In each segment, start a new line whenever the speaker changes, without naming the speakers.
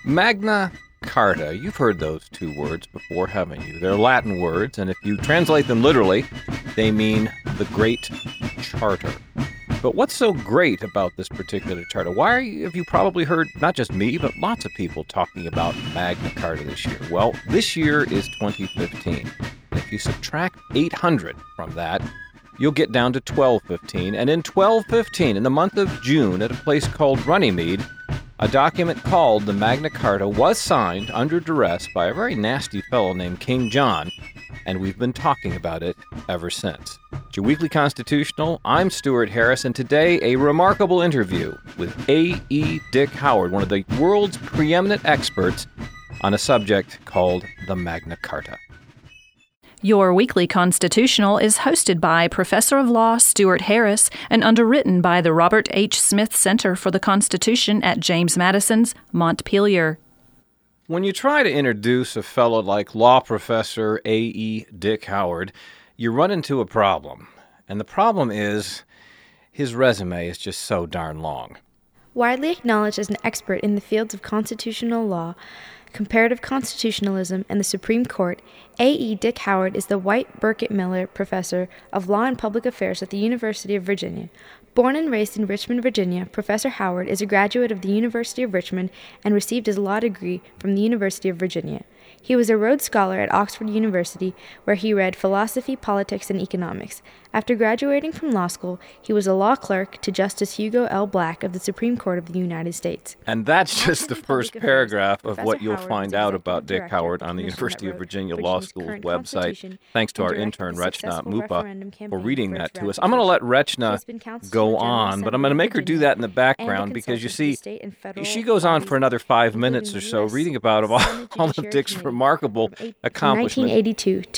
Magna Carta. You've heard those two words before, haven't you? They're Latin words, and if you translate them literally, they mean the Great Charter. But what's so great about this particular charter? Have you probably heard, not just me, but lots of people talking about Magna Carta this year? Well, this year is 2015. And if you subtract 800 from that, you'll get down to 1215. And in 1215, in the month of June, at a place called Runnymede, a document called the Magna Carta was signed under duress by a very nasty fellow named King John, and we've been talking about it ever since. It's your Weekly Constitutional. I'm Stuart Harris, and today a remarkable interview with A.E. Dick Howard, one of the world's preeminent experts on a subject called the Magna Carta.
Your Weekly Constitutional is hosted by Professor of Law Stuart Harris and underwritten by the Robert H. Smith Center for the Constitution at James Madison's Montpelier.
When you try to introduce a fellow like law professor A.E. Dick Howard, you run into a problem. And the problem is his resume is just so darn long.
Widely acknowledged as an expert in the fields of constitutional law, comparative constitutionalism, and the Supreme Court, A.E. Dick Howard is the White Burkitt Miller Professor of Law and Public Affairs at the University of Virginia. Born and raised in Richmond, Virginia, Professor Howard is a graduate of the University of Richmond and received his law degree from the University of Virginia. He was a Rhodes Scholar at Oxford University, where he read philosophy, politics, and economics. After graduating from law school, he was a law clerk to Justice Hugo L. Black of the Supreme Court of the United States.
And that's just the first paragraph of what you'll find out about Dick Howard on the University of Virginia Law School's website. Thanks to our intern, Rechna Mupa, for reading that to us. I'm going to let Rechna go on, but I'm going to make her do that in the background because, you see, she goes on for another 5 minutes or so reading about all of Dick's remarkable accomplishments.
1982 to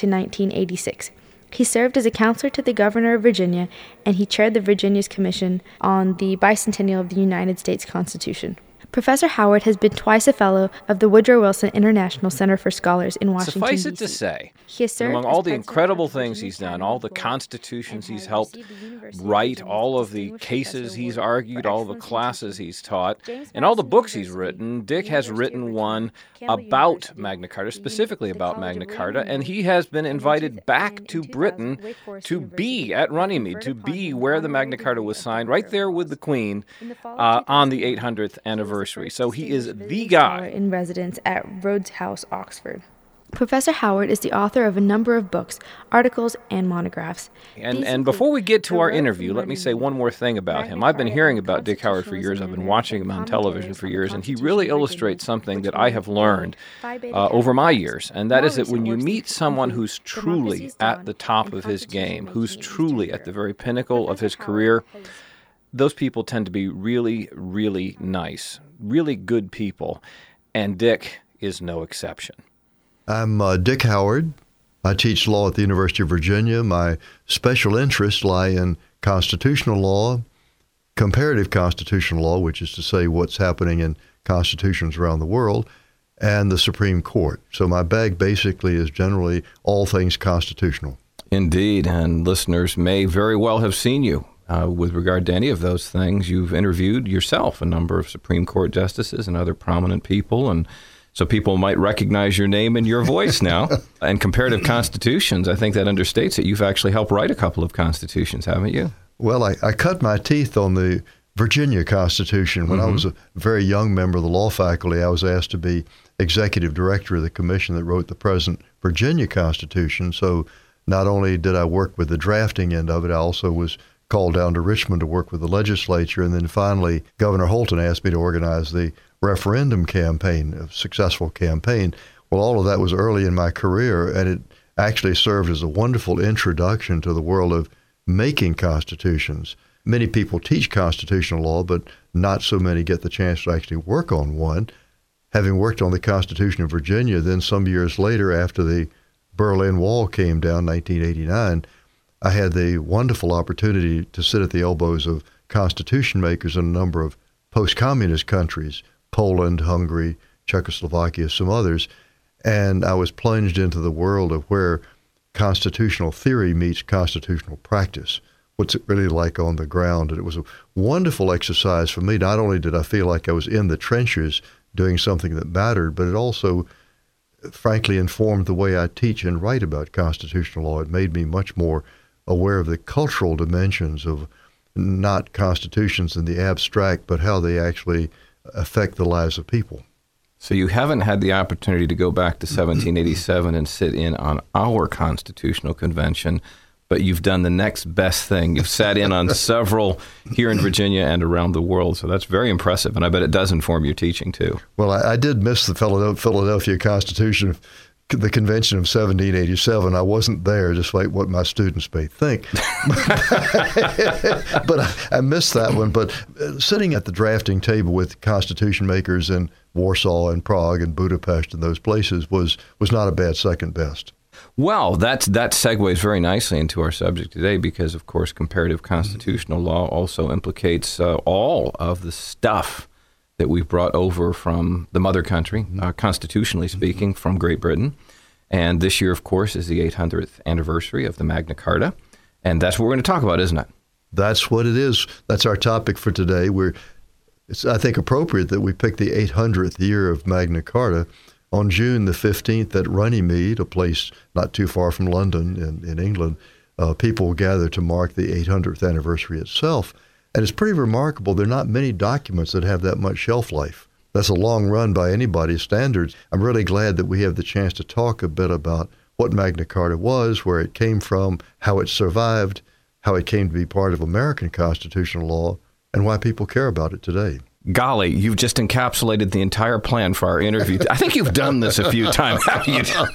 1986. He served as a counselor to the governor of Virginia, and he chaired the Virginia's Commission on the Bicentennial of the United States Constitution. Professor Howard has been twice a fellow of the Woodrow Wilson International Center for Scholars in Washington,
Suffice it
D.C.
to say,
He has served
among all the incredible things he's done, all the constitutions he's helped write, all of the cases he's argued, all the classes he's taught, and all the books he's written, Dick has written one about Magna Carta, specifically about Magna Carta, and he has been invited back to Britain to be at Runnymede, to be where the Magna Carta was signed, right there with the Queen, on the 800th anniversary. So he is the guy
in residence at Rhodes House, Oxford. Professor Howard is the author of a number of books, articles, and monographs.
And before we get to our interview, let me say one more thing about him. I've been hearing about Dick Howard for years. I've been watching him on television for years, and he really illustrates something that I have learned over my years, and that is that when you meet someone who's truly at the top of his game, who's truly at the very pinnacle of his career, those people tend to be really, really nice, really good people, and Dick is no exception.
I'm Dick Howard. I teach law at the University of Virginia. My special interests lie in constitutional law, comparative constitutional law, which is to say what's happening in constitutions around the world, and the Supreme Court. So my bag basically is generally all things constitutional.
Indeed, and listeners may very well have seen you. With regard to any of those things, you've interviewed yourself a number of Supreme Court justices and other prominent people, and so people might recognize your name and your voice now. And comparative constitutions, I think that understates it. You've actually helped write a couple of constitutions, haven't you?
Well, I cut my teeth on the Virginia Constitution. When I was a very young member of the law faculty, I was asked to be executive director of the commission that wrote the present Virginia Constitution. So not only did I work with the drafting end of it, I also was called down to Richmond to work with the legislature. And then finally, Governor Holton asked me to organize the referendum campaign, a successful campaign. Well, all of that was early in my career, and it actually served as a wonderful introduction to the world of making constitutions. Many people teach constitutional law, but not so many get the chance to actually work on one. Having worked on the Constitution of Virginia, then some years later, after the Berlin Wall came down, 1989, I had the wonderful opportunity to sit at the elbows of constitution makers in a number of post-communist countries, Poland, Hungary, Czechoslovakia, some others, and I was plunged into the world of where constitutional theory meets constitutional practice. What's it really like on the ground? And it was a wonderful exercise for me. Not only did I feel like I was in the trenches doing something that mattered, but it also, frankly, informed the way I teach and write about constitutional law. It made me much more aware of the cultural dimensions of not constitutions in the abstract, but how they actually affect the lives of people.
So you haven't had the opportunity to go back to 1787 and sit in on our constitutional convention, but you've done the next best thing. You've sat in on several here in Virginia and around the world. So that's very impressive, and I bet it does inform your teaching too.
Well, I did miss the Philadelphia Constitution, the convention of 1787. I wasn't there, just like what my students may think. But I missed that one. But sitting at the drafting table with constitution makers in Warsaw and Prague and Budapest and those places was not a bad second best.
Well, that segues very nicely into our subject today because, of course, comparative constitutional law also implicates all of the stuff that we've brought over from the mother country, constitutionally speaking, from Great Britain. And this year, of course, is the 800th anniversary of the Magna Carta. And that's what we're going to talk about, isn't it?
That's what it is. That's our topic for today. It's, I think, appropriate that we pick the 800th year of Magna Carta on June the 15th at Runnymede, a place not too far from London in England. People gather to mark the 800th anniversary itself. And it's pretty remarkable. There are not many documents that have that much shelf life. That's a long run by anybody's standards. I'm really glad that we have the chance to talk a bit about what Magna Carta was, where it came from, how it survived, how it came to be part of American constitutional law, and why people care about it today.
Golly, you've just encapsulated the entire plan for our interview. I think you've done this a few times, haven't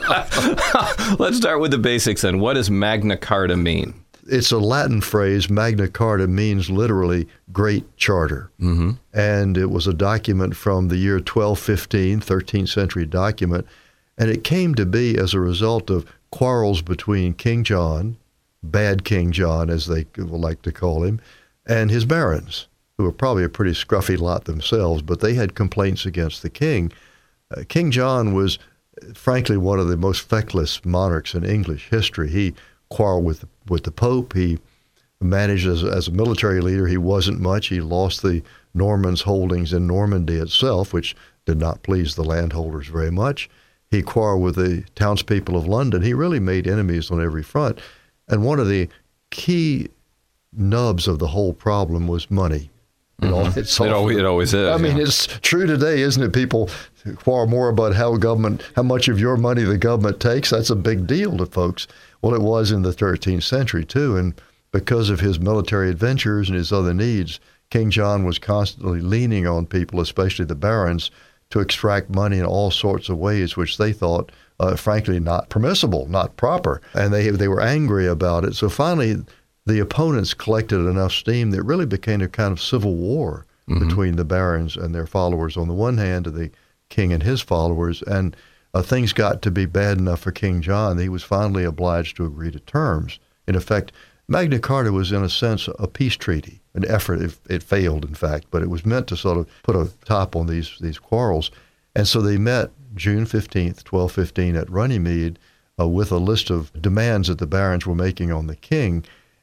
you? Let's start with the basics then. What does Magna Carta mean?
It's a Latin phrase. Magna Carta means literally Great Charter. Mm-hmm. And it was a document from the year 1215, 13th century document. And it came to be as a result of quarrels between King John, bad King John, as they like to call him, and his barons, who were probably a pretty scruffy lot themselves, but they had complaints against the king. King John was, frankly, one of the most feckless monarchs in English history. He quarreled with the Pope. He managed as a military leader. He wasn't much. He lost the Normans' holdings in Normandy itself, which did not please the landholders very much. He quarreled with the townspeople of London. He really made enemies on every front. And one of the key nubs of the whole problem was money.
It always is.
I mean, it's true today, isn't it? People quarrel more about how much of your money the government takes. That's a big deal to folks. Well, it was in the 13th century, too. And because of his military adventures and his other needs, King John was constantly leaning on people, especially the barons, to extract money in all sorts of ways, which they thought, frankly, not permissible, not proper. And they were angry about it. So finally, the opponents collected enough steam that it really became a kind of civil war between the barons and their followers on the one hand, and the king and his followers. And things got to be bad enough for King John that he was finally obliged to agree to terms. In effect, Magna Carta was, in a sense, a peace treaty, an effort. It failed, in fact, but it was meant to sort of put a top on these quarrels. And so they met June 15th, 1215 at Runnymede with a list of demands that the barons were making on the king.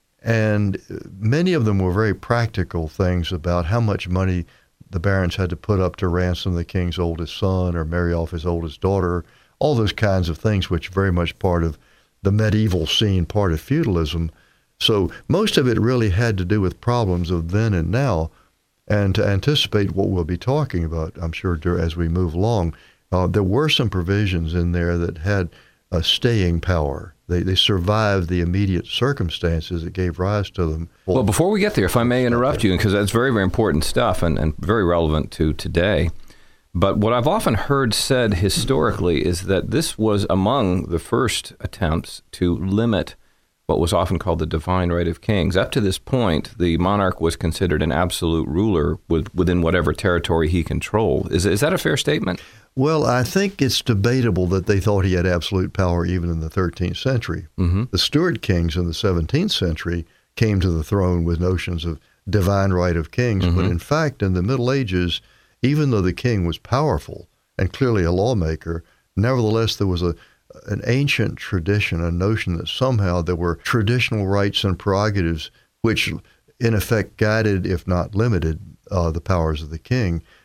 And many of them were very practical things about how much money the barons had to put up to ransom the king's oldest son or marry off his oldest daughter, all those kinds of things, which are very much part of the medieval scene, part of feudalism. So most of it really had to do with problems of then and now. And to anticipate what we'll be talking about, I'm sure, as we move along, there were some provisions in there that had a staying power. They survived the immediate circumstances that gave rise to them.
Well, before we get there, if I may interrupt you, because that's very, very important stuff and very relevant to today. But what I've often heard said historically is that this was among the first attempts to limit what was often called the divine right of kings. Up to this point, the monarch was considered an absolute ruler within whatever territory he controlled. Is that a fair statement?
Well, I think it's debatable that they thought he had absolute power even in the 13th century. Mm-hmm. The Stuart kings in the 17th century came to the throne with notions of divine right of kings. Mm-hmm. But in fact, in the Middle Ages, even though the king was powerful and clearly a lawmaker, nevertheless, there was an ancient tradition, a notion that somehow there were traditional rights and prerogatives which, in effect, guided, if not limited, the powers of the king.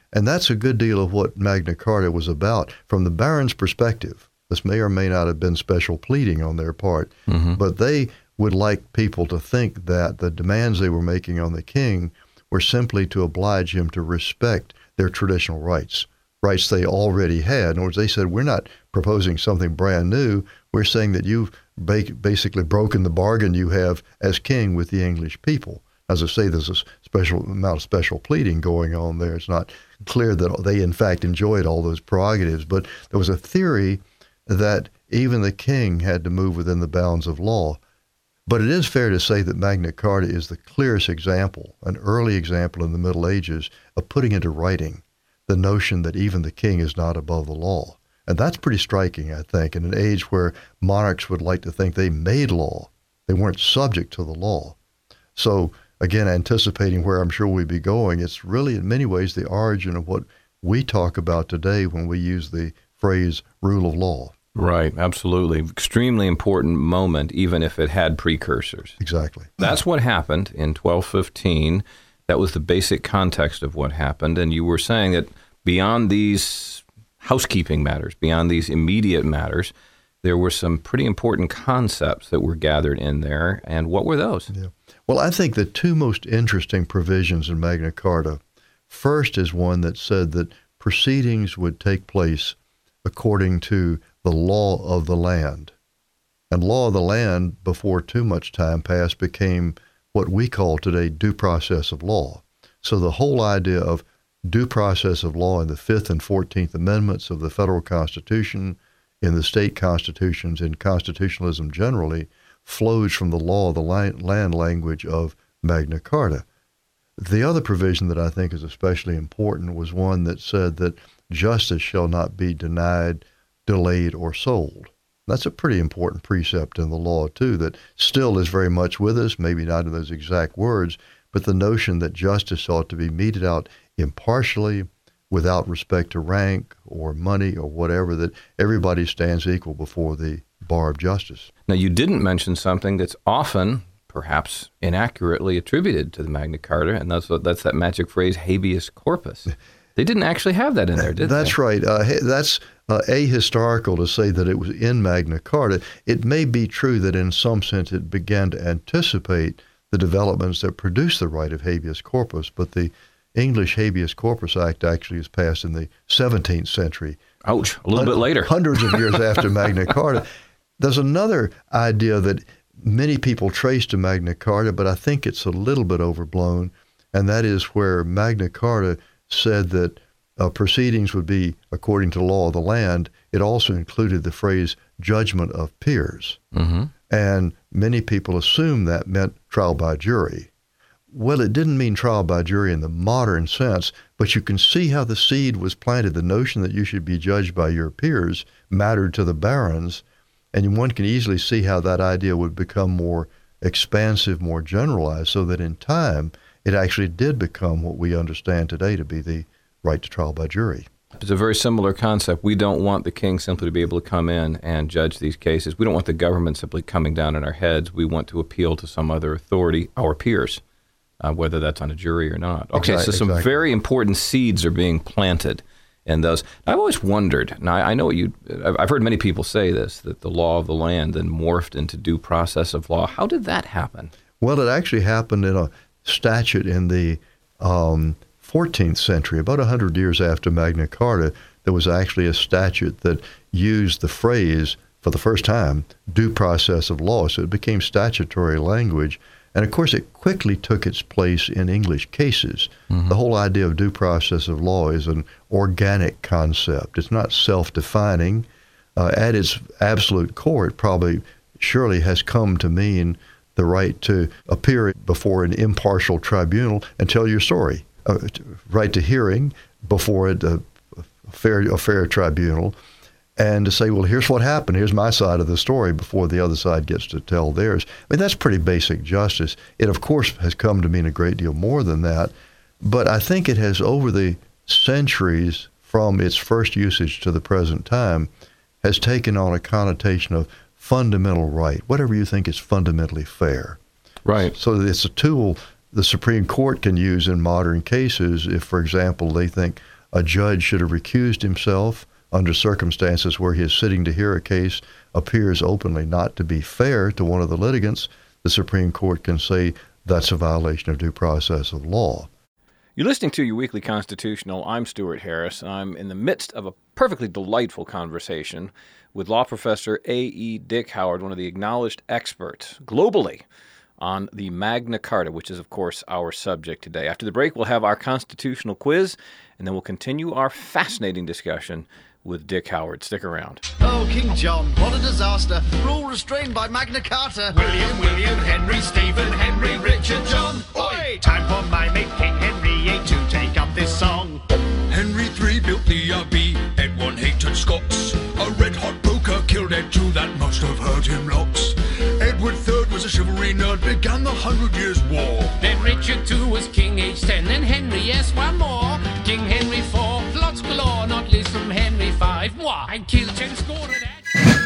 And that's a good deal of what Magna Carta was about from the barons' perspective. This may or may not have been special pleading on their part, but they would like people to think that the demands they were making on the king were simply to oblige him to respect their traditional rights they already had. In other words, they said, we're not proposing something brand new. We're saying that you've basically broken the bargain you have as king with the English people. As I say, there's a special amount of special pleading going on there. It's not clear that they, in fact, enjoyed all those prerogatives, but there was a theory that even the king had to move within the bounds of law. But it is fair to say that Magna Carta is the clearest example, an early example in the Middle Ages, of putting into writing the notion that even the king is not above the law. And that's pretty striking, I think, in an age where monarchs would like to think they made law. They weren't subject to the law. So, again, anticipating where I'm sure we'd be going, it's really in many ways the origin of what we talk about today when we use the phrase rule of law.
Right, absolutely. Extremely important moment, even if it had precursors.
Exactly.
That's what happened in 1215. That was the basic context of what happened. And you were saying that beyond these housekeeping matters, beyond these immediate matters, there were some pretty important concepts that were gathered in there. And what were those?
Yeah. Well, I think the two most interesting provisions in Magna Carta, first is one that said that proceedings would take place according to the law of the land. And law of the land, before too much time passed, became what we call today due process of law. So the whole idea of due process of law in the 5th and 14th Amendments of the federal Constitution, in the state constitutions, in constitutionalism generally, flows from the law of the land language of Magna Carta. The other provision that I think is especially important was one that said that justice shall not be denied, delayed, or sold. That's a pretty important precept in the law, too, that still is very much with us, maybe not in those exact words, but the notion that justice ought to be meted out impartially, without respect to rank or money or whatever, that everybody stands equal before the bar of justice.
Now, you didn't mention something that's often, perhaps inaccurately, attributed to the Magna Carta, and that's that magic phrase, habeas corpus. They didn't actually have that in there, did they?
That's right. That's ahistorical to say that it was in Magna Carta. It may be true that in some sense it began to anticipate the developments that produced the right of habeas corpus, but the English Habeas Corpus Act actually was passed in the 17th century.
Ouch, a little bit later.
Hundreds of years after Magna Carta. There's another idea that many people trace to Magna Carta, but I think it's a little bit overblown, and that is where Magna Carta said that proceedings would be according to the law of the land. It also included the phrase judgment of peers.
Mm-hmm.
And many people assumed that meant trial by jury. Well, it didn't mean trial by jury in the modern sense, but you can see how the seed was planted. The notion that you should be judged by your peers mattered to the barons, and one can easily see how that idea would become more expansive, more generalized, so that in time it actually did become what we understand today to be the right to trial by jury.
It's a very similar concept. We don't want the king simply to be able to come in and judge these cases. We don't want the government simply coming down on our heads. We want to appeal to some other authority, our peers, whether that's on a jury or not. Okay, so some very important seeds are being planted in those. I've always wondered, now I know I've heard many people say this, that the law of the land then morphed into due process of law. How did that happen?
Well, it actually happened in a statute in the 14th century, about 100 years after Magna Carta. There was actually a statute that used the phrase, for the first time, due process of law. So it became statutory language. And of course, it quickly took its place in English cases. Mm-hmm. The whole idea of due process of law is an organic concept. It's not self-defining. At its absolute core, it probably surely has come to mean the right to appear before an impartial tribunal and tell your story. Right to hearing before a fair tribunal, and to say, well, here's what happened. Here's my side of the story before the other side gets to tell theirs. I mean, that's pretty basic justice. It, of course, has come to mean a great deal more than that, but I think it has, over the centuries, from its first usage to the present time, has taken on a connotation of fundamental right, whatever you think is fundamentally fair.
Right.
So it's a tool the Supreme Court can use in modern cases if, for example, they think a judge should have recused himself under circumstances where he is sitting to hear a case appears openly not to be fair to one of the litigants, the Supreme Court can say that's a violation of due process of law.
You're listening to Your Weekly Constitutional. I'm Stuart Harris. I'm in the midst of a perfectly delightful conversation with law professor A.E. Dick Howard, one of the acknowledged experts globally on the Magna Carta, which is, of course, our subject today. After the break, we'll have our constitutional quiz, and then we'll continue our fascinating discussion with Dick Howard. Stick around.
Oh, King John, what a disaster. Rule restrained by Magna Carta.
William, Henry, Stephen, Henry, Richard, John. Oi! Time for my mate King Henry VIII to take up this song. Henry III built the Abbey, Ed one hated Scots. A red-hot poker killed Ed II, that must have hurt him lots. Edward III was a chivalry nerd, began the 100 Years' War.
Then Richard II was king age 10, then Henry, yes, one more. King Henry IV, plots galore, not least from Henry V. Why, killed 10 score of that.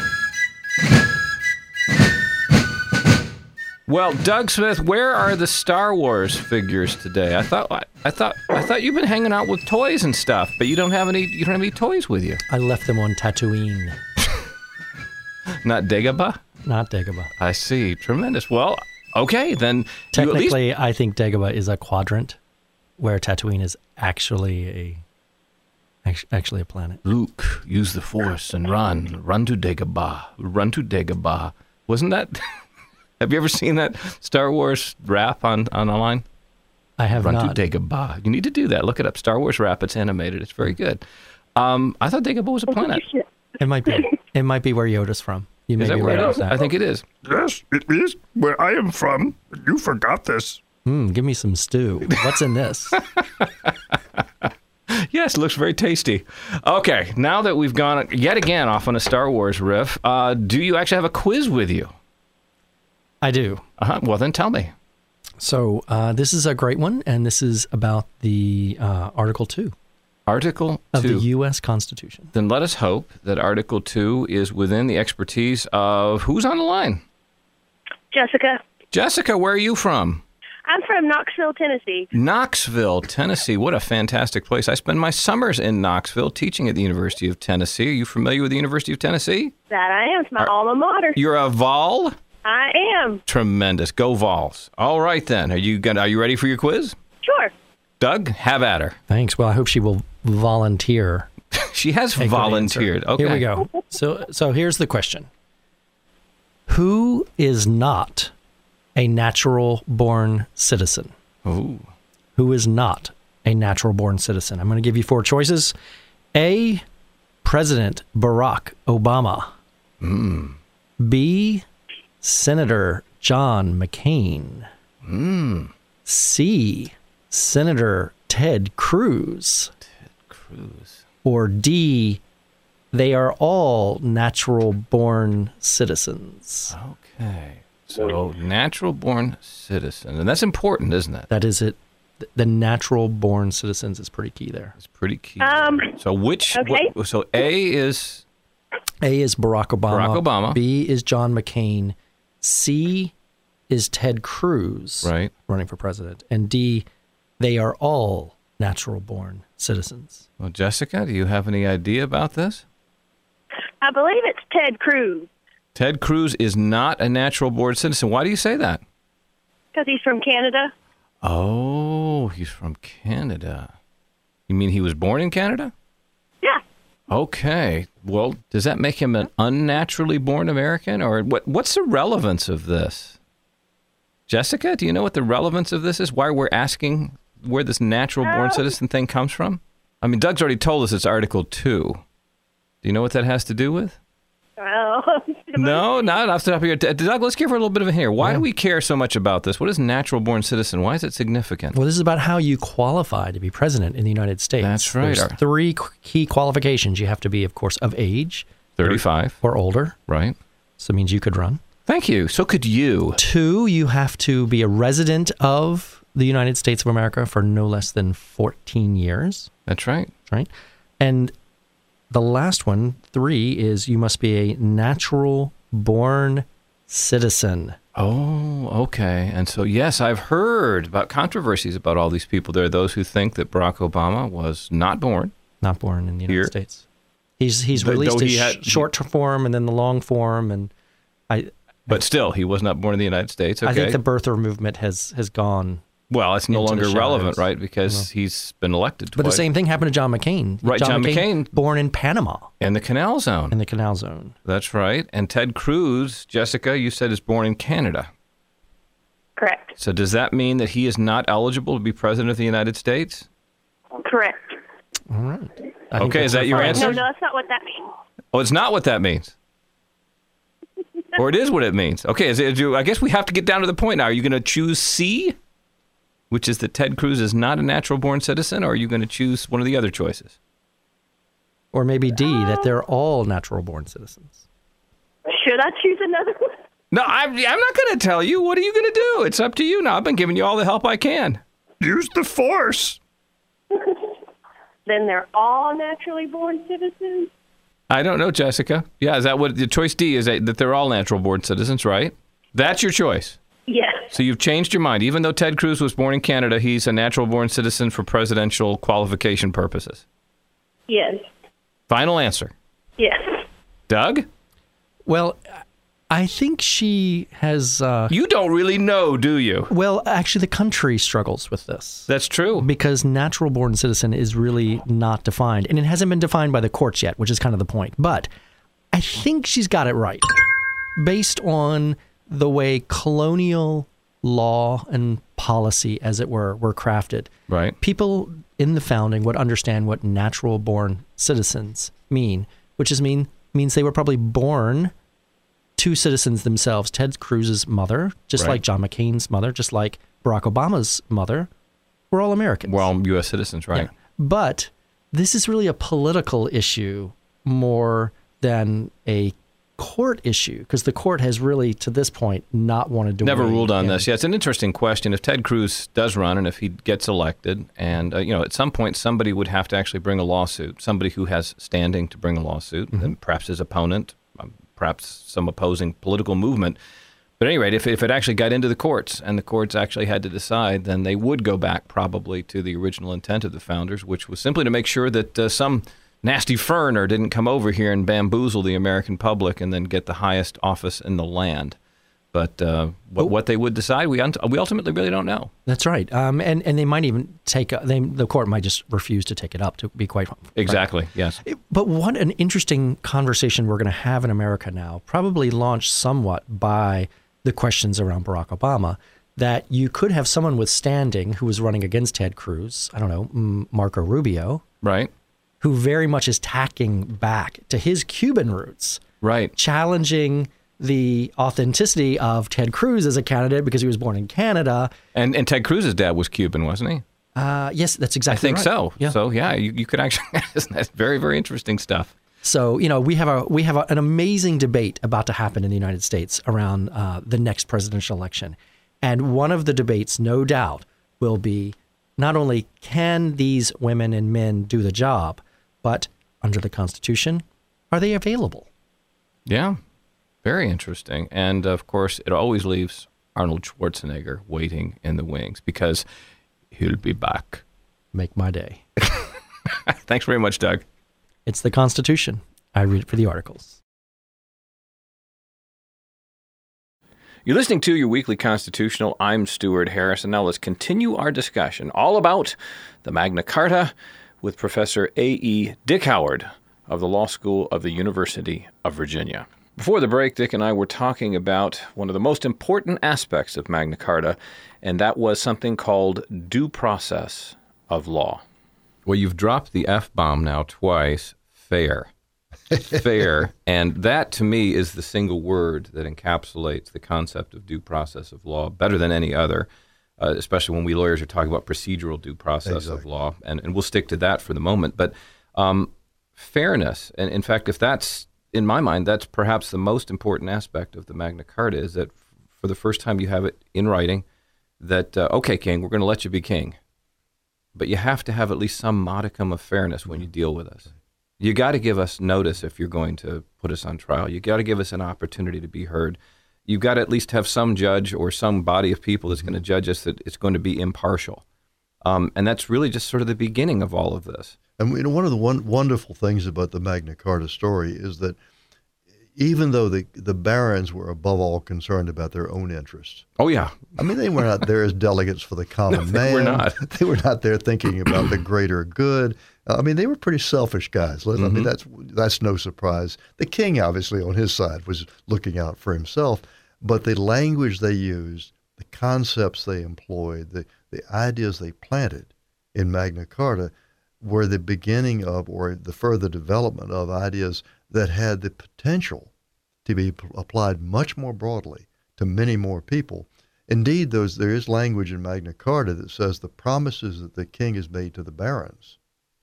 Well, Doug Smith, where are the Star Wars figures today? I thought you've been hanging out with toys and stuff, but you don't have any toys with you.
I left them on Tatooine.
Not Dagobah?
Not Dagobah.
I see. Tremendous. Well, okay, then
Technically, I think Dagobah is a quadrant, where Tatooine is actually a planet.
Luke, use the Force and run. Run to Dagobah. Run to Dagobah. Wasn't that... Have you ever seen that Star Wars rap on online?
I have
Run
not.
to Dagobah. You need to do that. Look it up. Star Wars rap. It's animated. It's very good. I thought Dagobah was a planet.
It might be. It might be where Yoda's from. You may
Is that
be
where
right
it
about
is?
that.
I think it is.
Yes, it is where I am from. You forgot this.
Give me some stew. What's in this?
Yes, looks very tasty. Okay, now that we've gone yet again off on a Star Wars riff, do you actually have a quiz with you?
I do.
Well, then tell me.
So this is a great one, and this is about the Article 2
Article 2.
of the U.S. Constitution.
Then let us hope that Article 2 is within the expertise of who's on the line?
Jessica.
Jessica, where are you from?
I'm from Knoxville, Tennessee.
Knoxville, Tennessee. What a fantastic place. I spend my summers in Knoxville teaching at the University of Tennessee. Are you familiar with the University of Tennessee?
That I am. It's my alma mater.
You're a Vol?
I am.
Tremendous. Go Vols. All right, then. Are you ready for your quiz?
Sure.
Doug, have at her.
Thanks. Well, I hope she will volunteer.
She has
a good
volunteered.
answer.
Okay.
Here we go. So here's the question. Who is not a natural-born citizen?
Ooh.
Who is not a natural-born citizen? I'm going to give you 4 choices. A, President Barack Obama. B, Senator John McCain. C, Senator Ted Cruz. Or D, they are all natural-born citizens.
Okay. So, natural-born citizen. And that's important, isn't it?
That is it. The natural-born citizens is pretty key there.
It's pretty key. So, which...
Okay.
So, A is
Barack Obama.
Barack Obama.
B is John McCain. C is Ted Cruz,
right,
running for president. And D, they are all natural-born citizens.
Well, Jessica, do you have any idea about this?
I believe it's Ted Cruz.
Ted Cruz is not a natural-born citizen. Why do you say that?
Because he's from Canada.
Oh, he's from Canada. You mean he was born in Canada?
Yeah.
Okay. Well, does that make him an unnaturally born American? Or what's the relevance of this? Jessica, do you know what the relevance of this is? Why we're asking where this natural-born citizen thing comes from? I mean, Doug's already told us it's Article 2. Do you know what that has to do with?
Well,
No, not off the top of your head. Doug, let's give her a little bit of a hint here. Why do we care so much about this? What is natural-born citizen? Why is it significant?
Well, this is about how you qualify to be president in the United States.
That's right.
There's 3 key qualifications. You have to be, of course, of age.
35.
Or older.
Right.
So it means you could run.
Thank you. So could you.
2, you have to be a resident of the United States of America for no less than 14 years.
That's right.
Right. And the last one, 3, is you must be a natural-born citizen
Oh, okay. And so, yes, I've heard about controversies about all these people. There are those who think that Barack Obama was not born
in the
here.
United States. He's released his short form and then the long form,
but still, he was not born in the United States. Okay.
I think the birther movement has gone.
Well, it's no
into
longer
the
relevant,
shadows.
right? Because he's been elected twice.
But the same thing happened to John McCain.
Right, John McCain.
Born in Panama.
In the Canal Zone.
In the Canal Zone.
That's right. And Ted Cruz, Jessica, you said is born in Canada.
Correct.
So does that mean that he is not eligible to be president of the United States?
Correct.
All right.
Okay, is that your answer?
No, that's not what that means.
Oh, it's not what that means. Or it is what it means. Okay, I guess we have to get down to the point now. Are you going to choose C, which is that Ted Cruz is not a natural-born citizen, or are you going to choose one of the other choices?
Or maybe D, that they're all natural-born citizens.
Should I choose another one?
No, I'm not going to tell you. What are you going to do? It's up to you now. I've been giving you all the help I can. Use the force.
Then they're all naturally born citizens?
I don't know, Jessica. Yeah, is that what the choice D is? That they're all natural-born citizens, right? That's your choice.
Yes.
So you've changed your mind. Even though Ted Cruz was born in Canada, he's a natural-born citizen for presidential qualification purposes.
Yes.
Final answer.
Yes.
Doug?
Well, I think she has...
You don't really know, do you?
Well, actually, the country struggles with this.
That's true.
Because natural-born citizen is really not defined. And it hasn't been defined by the courts yet, which is kind of the point. But I think she's got it right. Based on the way colonial law and policy, as it were crafted.
Right.
People in the founding would understand what natural-born citizens mean, which means they were probably born... two citizens themselves. Ted Cruz's mother, just like John McCain's mother, just like Barack Obama's mother, we're all Americans.
We're all U.S. citizens, right?
Yeah. But this is really a political issue more than a court issue, because the court has really, to this point, not wanted to
never
weigh
ruled on
in.
this. Yeah, it's an interesting question. If Ted Cruz does run and if he gets elected, and at some point somebody would have to actually bring a lawsuit, somebody who has standing to bring a lawsuit, and perhaps his opponent, perhaps some opposing political movement. But at any rate, if it actually got into the courts and the courts actually had to decide, then they would go back probably to the original intent of the founders, which was simply to make sure that some nasty foreigner didn't come over here and bamboozle the American public and then get the highest office in the land. But what they would decide, we ultimately really don't know.
That's right. And they might even the court might just refuse to take it up, to be quite frank.
Exactly, yes.
But what an interesting conversation we're going to have in America now, probably launched somewhat by the questions around Barack Obama, that you could have someone with standing who was running against Ted Cruz, I don't know, Marco Rubio.
Right.
Who very much is tacking back to his Cuban roots.
Right.
Challenging the authenticity of Ted Cruz as a candidate because he was born in Canada.
And Ted Cruz's dad was Cuban, wasn't he?
Yes, that's exactly right.
I think so.
Yeah.
So, yeah, you could actually, that's very, very interesting stuff.
So, we have an amazing debate about to happen in the United States around the next presidential election. And one of the debates, no doubt, will be not only can these women and men do the job, but under the Constitution, are they available?
Yeah. Very interesting. And, of course, it always leaves Arnold Schwarzenegger waiting in the wings because he'll be back.
Make my day.
Thanks very much, Doug.
It's the Constitution. I read it for the articles.
You're listening to your weekly Constitutional. I'm Stuart Harris, and now let's continue our discussion all about the Magna Carta with Professor A.E. Dick Howard of the Law School of the University of Virginia. Before the break, Dick and I were talking about one of the most important aspects of Magna Carta, and that was something called due process of law. Well, you've dropped the F-bomb now twice, fair. Fair. And that, to me, is the single word that encapsulates the concept of due process of law better than any other, especially when we lawyers are talking about procedural due process of law. And we'll stick to that for the moment. But fairness, and in fact, if that's, in my mind, that's perhaps the most important aspect of the Magna Carta, is that for the first time you have it in writing that, okay, king, we're going to let you be king. But you have to have at least some modicum of fairness when you deal with us. You got to give us notice if you're going to put us on trial. You got to give us an opportunity to be heard. you've got to at least have some judge or some body of people that's going to judge us that it's going to be impartial. And that's really just sort of the beginning of all of this.
And one of the wonderful things about the Magna Carta story is that even though the barons were above all concerned about their own interests.
Oh, yeah.
I mean, they were not there as delegates for the common man.
They were not.
They were not there thinking about the greater good. I mean, they were pretty selfish guys. I mean, that's no surprise. The king, obviously, on his side, was looking out for himself. But the language they used, the concepts they employed, the ideas they planted in Magna Carta were the beginning of, or the further development of, ideas that had the potential to be applied much more broadly to many more people. Indeed, there is language in Magna Carta that says the promises that the king has made to the barons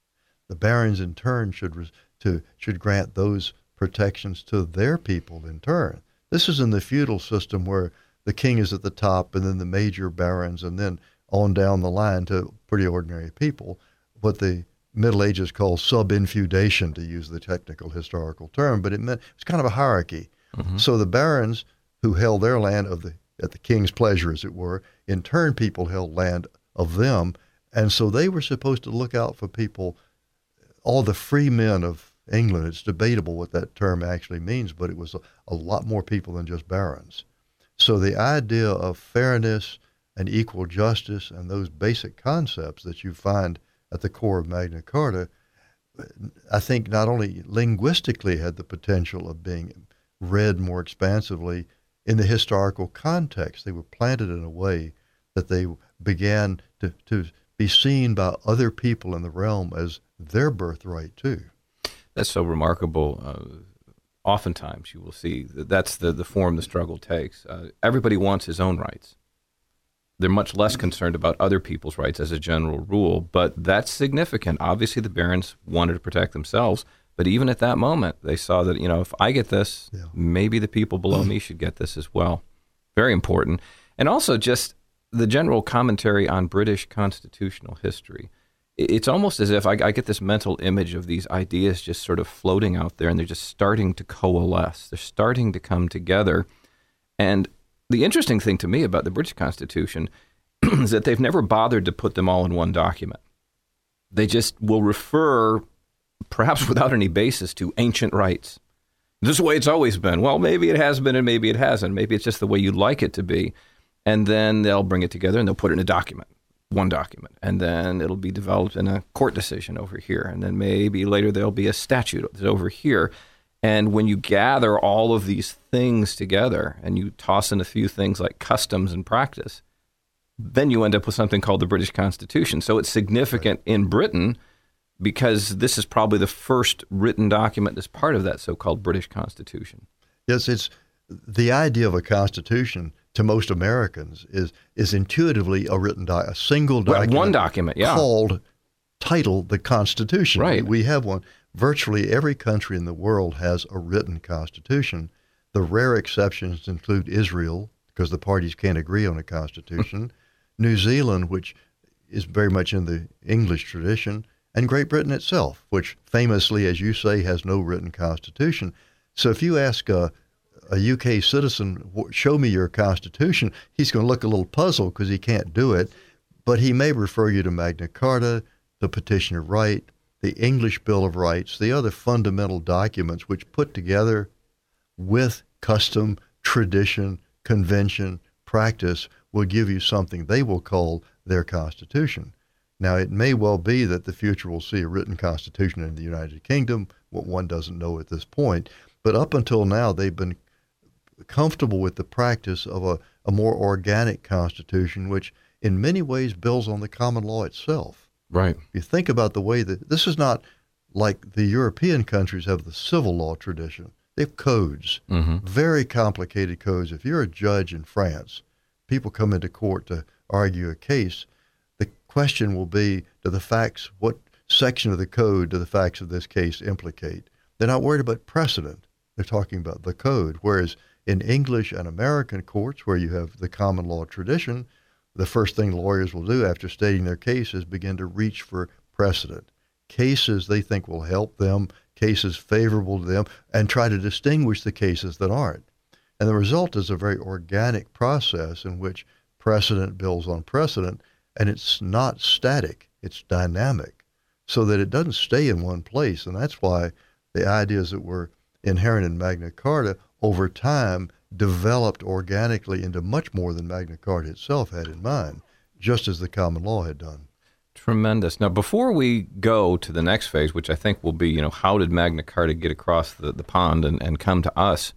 in turn should grant those protections to their people in turn. This is in the feudal system where the king is at the top and then the major barons and then on down the line to pretty ordinary people. What the Middle Ages called sub-infeudation, to use the technical historical term, but it's kind of a hierarchy. Mm-hmm. So the barons who held their land at the king's pleasure, as it were, in turn people held land of them, and so they were supposed to look out for people, all the free men of England. It's debatable what that term actually means, but it was a lot more people than just barons. So the idea of fairness and equal justice and those basic concepts that you find at the core of Magna Carta, I think not only linguistically had the potential of being read more expansively in the historical context. They were planted in a way that they began to be seen by other people in the realm as their birthright too.
That's so remarkable. Oftentimes you will see that's the form the struggle takes. Everybody wants his own rights. They're much less concerned about other people's rights as a general rule, but that's significant. Obviously, the barons wanted to protect themselves, but even at that moment, they saw that, if I get this, maybe the people below me should get this as well. Very important. And also just the general commentary on British constitutional history. It's almost as if I get this mental image of these ideas just sort of floating out there, and they're just starting to coalesce. They're starting to come together. And the interesting thing to me about the British Constitution is that they've never bothered to put them all in one document. They just will refer, perhaps without any basis, to ancient rights. This is the way it's always been. Well, maybe it has been and maybe it hasn't. Maybe it's just the way you'd like it to be. And then they'll bring it together and they'll put it in a document, one document. And then it'll be developed in a court decision over here. And then maybe later there'll be a statute that's over here. And when you gather all of these things together and you toss in a few things like customs and practice, then you end up with something called the British Constitution. So it's significant in Britain because this is probably the first written document that's part of that so-called British Constitution.
Yes, it's the idea of a constitution to most Americans is intuitively a single document.
One document, yeah.
Titled the Constitution.
Right.
We have one. Virtually every country in the world has a written constitution. The rare exceptions include Israel, because the parties can't agree on a constitution, New Zealand, which is very much in the English tradition, and Great Britain itself, which famously, as you say, has no written constitution. So if you ask a UK citizen, show me your constitution, he's going to look a little puzzled because he can't do it, but he may refer you to Magna Carta, the Petition of Right, the English Bill of Rights, the other fundamental documents which put together with custom, tradition, convention, practice will give you something they will call their constitution. Now, it may well be that the future will see a written constitution in the United Kingdom. What one doesn't know at this point. But up until now, they've been comfortable with the practice of a more organic constitution, which in many ways builds on the common law itself.
Right.
You think about the way that this is not like the European countries have the civil law tradition. They have codes, very complicated codes. If you're a judge in France, people come into court to argue a case. The question will be, what section of the code do the facts of this case implicate? They're not worried about precedent. They're talking about the code. Whereas in English and American courts, where you have the common law tradition, the first thing lawyers will do after stating their case is begin to reach for precedent. Cases they think will help them, cases favorable to them, and try to distinguish the cases that aren't. And the result is a very organic process in which precedent builds on precedent, and it's not static, it's dynamic, so that it doesn't stay in one place. And that's why the ideas that were inherent in Magna Carta over time developed organically into much more than Magna Carta itself had in mind, just as the common law had done.
Tremendous. Now, before we go to the next phase, which I think will be, how did Magna Carta get across the pond and come to us?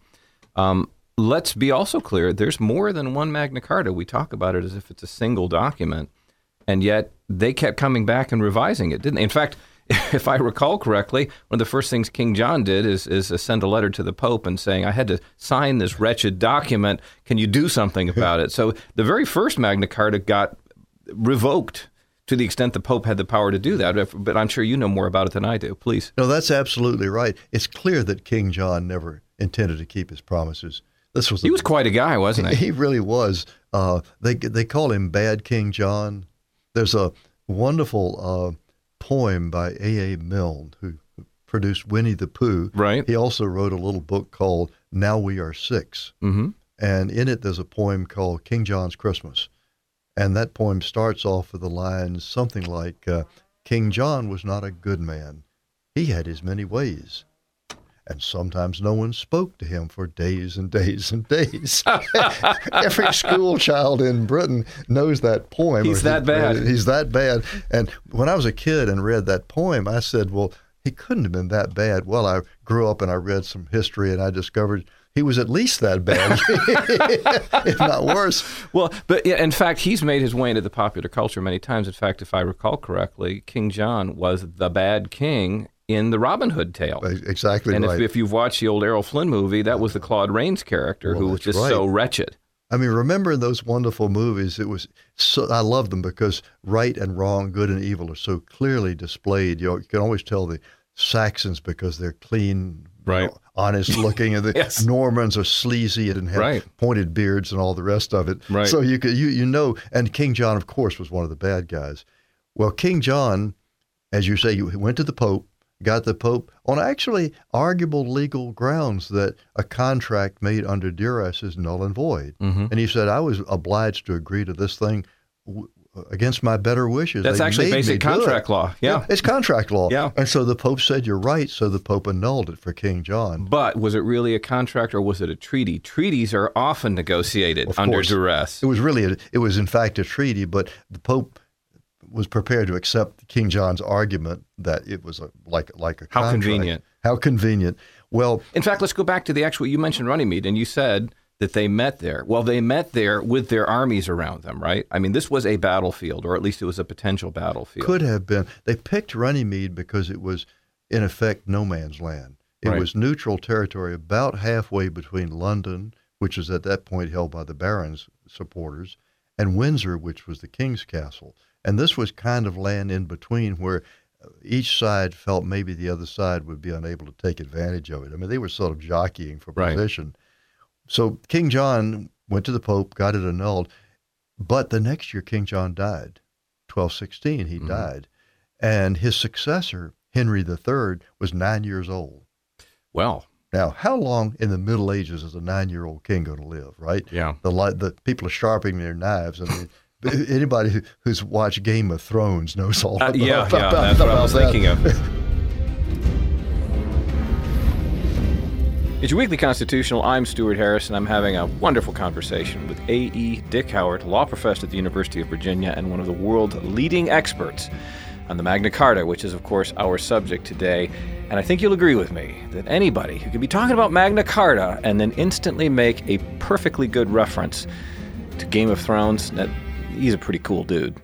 Let's be also clear, there's more than one Magna Carta. We talk about it as if it's a single document, and yet they kept coming back and revising it, didn't they? In fact, if I recall correctly, one of the first things King John did is send a letter to the Pope and saying, I had to sign this wretched document. Can you do something about it? So the very first Magna Carta got revoked to the extent the Pope had the power to do that. But I'm sure you know more about it than I do. Please.
No, that's absolutely right. It's clear that King John never intended to keep his promises.
He was quite a guy, wasn't he?
He really was. They call him Bad King John. There's a wonderful poem by A.A. Milne, who produced Winnie the Pooh.
Right.
He also wrote a little book called Now We Are Six.
Mm-hmm.
And in it, there's a poem called King John's Christmas. And that poem starts off with the lines something like, King John was not a good man. He had his many ways. And sometimes no one spoke to him for days and days and days. Every school child in Britain knows that poem.
He's that bad.
He's that bad. And when I was a kid and read that poem, I said, well, he couldn't have been that bad. Well, I grew up and I read some history and I discovered he was at least that bad, if not worse.
Well, but in fact, he's made his way into the popular culture many times. In fact, if I recall correctly, King John was the bad king in the Robin Hood tale.
Exactly
and
right.
And if you've watched the old Errol Flynn movie, that was the Claude Rains character who was just so wretched.
I mean, remember in those wonderful movies, it was so, I love them because right and wrong, good and evil are so clearly displayed. You can always tell the Saxons because they're clean,
right,
honest looking, and the
yes.
Normans are sleazy and have pointed beards and all the rest of it.
Right.
So you know, and King John, of course, was one of the bad guys. Well, King John, as you say, he went to the Pope, got the Pope on actually arguable legal grounds that a contract made under duress is null and void.
Mm-hmm.
And he said, I was obliged to agree to this thing against my better wishes.
That's actually basic contract law. Yeah.
It's contract law.
Yeah.
And so the Pope said, you're right. So the Pope annulled it for King John.
But was it really a contract or was it a treaty? Treaties are often negotiated under duress.
It was in fact a treaty, but the Pope was prepared to accept King John's argument that it was like a contract.
How convenient.
How convenient. Well,
in fact, let's go back to the actual, you mentioned Runnymede, and you said that they met there. Well, they met there with their armies around them, right? I mean, this was a battlefield, or at least it was a potential battlefield.
Could have been. They picked Runnymede because it was, in effect, no man's land. It was neutral territory about halfway between London, which was at that point held by the Barons' supporters, and Windsor, which was the king's castle. And this was kind of land in between where each side felt maybe the other side would be unable to take advantage of it. I mean, they were sort of jockeying for position. So King John went to the Pope, got it annulled. But the next year, King John died. 1216, he died. And his successor, Henry III, was 9 years old.
Well.
Now, how long in the Middle Ages is a 9-year-old king going to live, right?
Yeah.
The people are sharpening their knives. I mean, anybody who's watched Game of Thrones knows all about
that. That's what I was thinking of. It's your Weekly Constitutional. I'm Stuart Harris, and I'm having a wonderful conversation with A.E. Dick Howard, law professor at the University of Virginia and one of the world's leading experts on the Magna Carta, which is, of course, our subject today. And I think you'll agree with me that anybody who can be talking about Magna Carta and then instantly make a perfectly good reference to Game of Thrones, that he's a pretty cool dude.